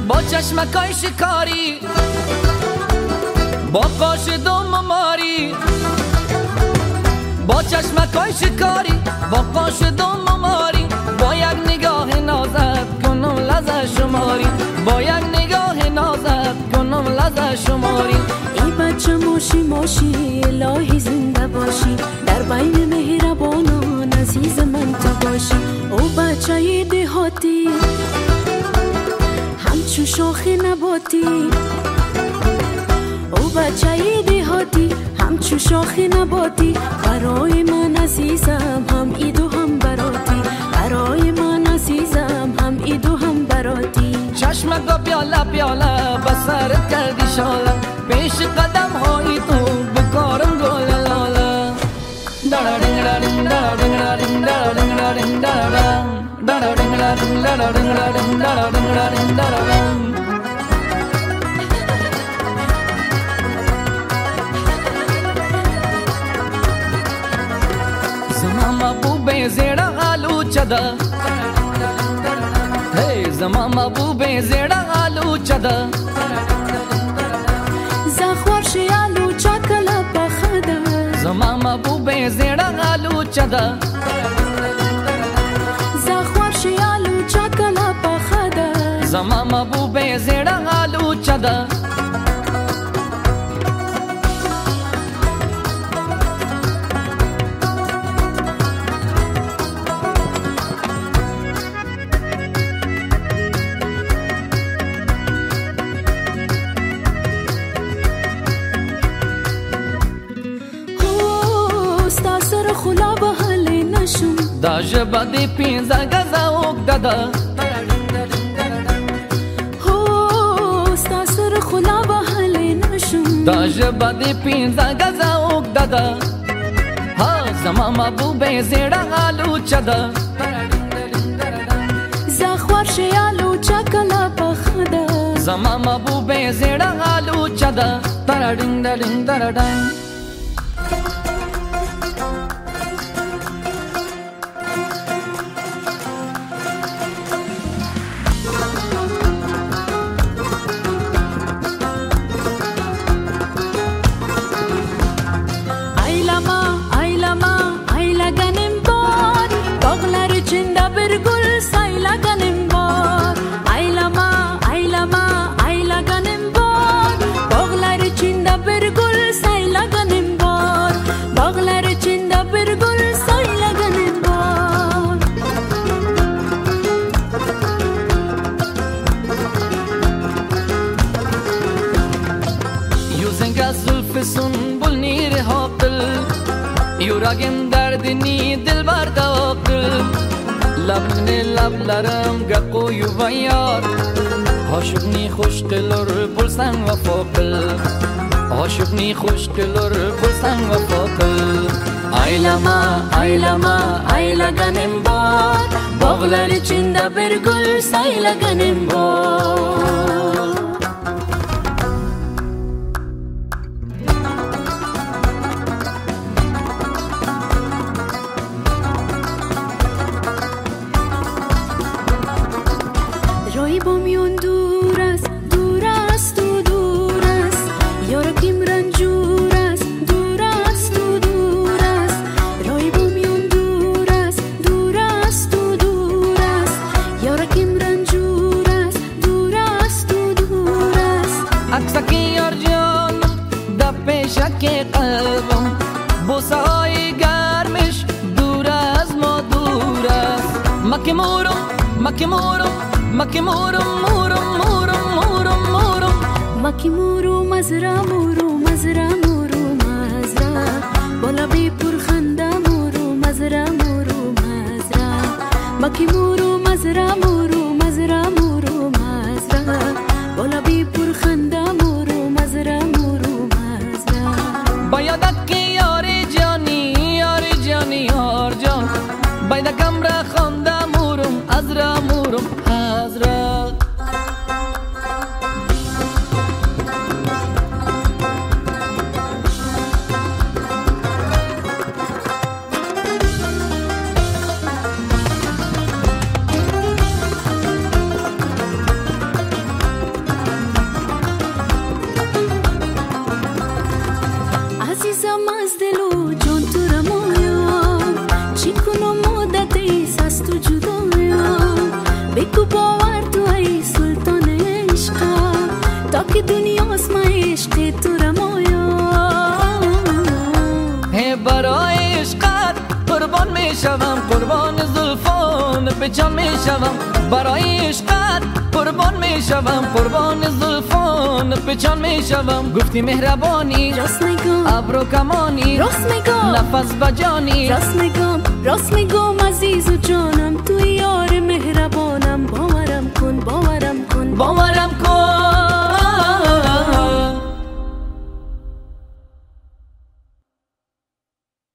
با چشمکای شکاری، با قاش دوم ماری، با چشمکای شکاری، با قاش دوم ماری، با یک نگاه نازت کنم لحظه شماری، با یک نگاه نازت کنم لحظه شماری. ای بچه ماشی ماشی الهی زنده باشی، در بین مهربانان عزیز من تو باشی. او بچه دهاتی همچون شاخ نباتی، او بچه دهاتی همچون شاخ نباتی، برای من عزیزم هم ایدو هم براتی، برای من عزیزم هم ایدو هم براتی. چشمکا پیاله پیاله بسرت کردی شاله، پیش قدم های تو بکارم گل لاله. دارارینگ دارینگ دارارینگ دارینگ دارارینگ دارینگ دارارینگ دارارینگ دارینگ دارارینگ دارینگ دارارینگ دارینگ دارارینگ. زمان محبوب زیرا آلو چدا، hey زمان محبوب زیرا آلو چدا، زخوار شی آلو چاکلا پخدا، زمان محبوب زیرا آلو چدا، زخوار شی آلو چاکلا پخدا، زمان محبوب زیرا آلو چدا. خلا به حال نشم دا جبا دی پینزا گزا اوک دادا، هو ستا سر خلا به حال نشم، دا جبا دی پینزا گزا اوک دادا. ها زمان محبوب زیرا آلو چدا، زخوار شی آلو چاکلا پخدا، زمان محبوب زیرا آلو چدا. دارارینگ دارینگ دارارینگ. سنبول نیر حاقل یوراگم دردنی دل برد آقل، لبن لبلرم گقوی و یار، عاشقنی خوشقلر بلسن و فاقل، عاشقنی خوشقلر بلسن و فاقل. Aylama, aylama, aylaganim var, bağlar içinde bir gül saylaganim var. روی بومیون دور است، دور است و دور است، یارکیم رنجور است، دور است و دور است. روی بومیون دور است، دور است و دور است، یارکیم رنجور است، دور است و دور است. عکسکی یار جانم در پیشک قلبم، بوسه های گرمش دور از ما دور است. مکی مورم، مکی مورم، مکی مورم مورم مورم مورم مورم، مکی مورو مزرا مورو مزرا مورو مزرا، بالا بی پرخنده مورو مزرا مورو مزرا. مکی مورو مزرا مورو مزرا مورو مزرا، بالا بی پرخنده مورو مزرا مورو مزرا. باید که یار جانی یار جانی یار جان، باید کمره خانده مورم ازرا مورم ازرا. باور تو ای سلطان عشقم تا که دنیاست ما عشق تو رمایا برای عشقت قربان می شوم قربان زلفان پیچان می شوم برای عشقت قربان می شوم قربان زلفان پیچان می شوم گفتی مهربانی راست میگم ابرو کمانی راست میگم نفس بجانی راست میگم عزیز و جانم تو یار مهربانم باورم کن